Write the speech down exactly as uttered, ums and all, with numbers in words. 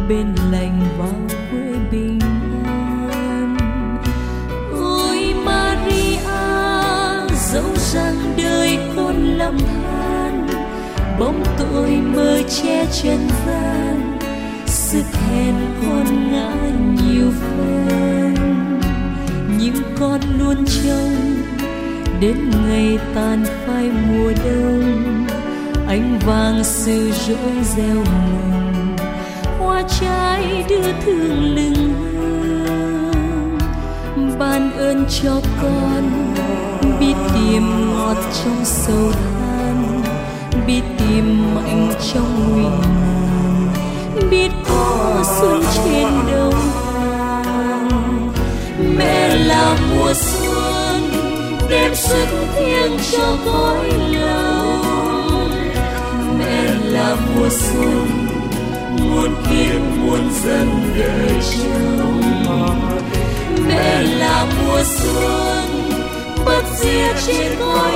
bên lành vào quê bình an. Ôi Maria, dẫu rằng đời con lầm than, bóng tội mơ che trần gian, sức hèn con ngã nhiều phen, nhưng con luôn trông đến ngày tàn phai mùa đông. Ánh vàng sự rỗi gieo mừng, hoa trái đưa thương lưng hương. Ban ơn cho con biết tìm ngọt trong sầu than, biết tìm mạnh trong nguy nan, biết có xuân trên đầu hàng. Mẹ là mùa xuân đem sức thiêng cho cõi lòng. Mẹ là mùa xuân muôn kiếp muôn dân đời trông. Mẹ là mùa xuân bất diệt trên cõi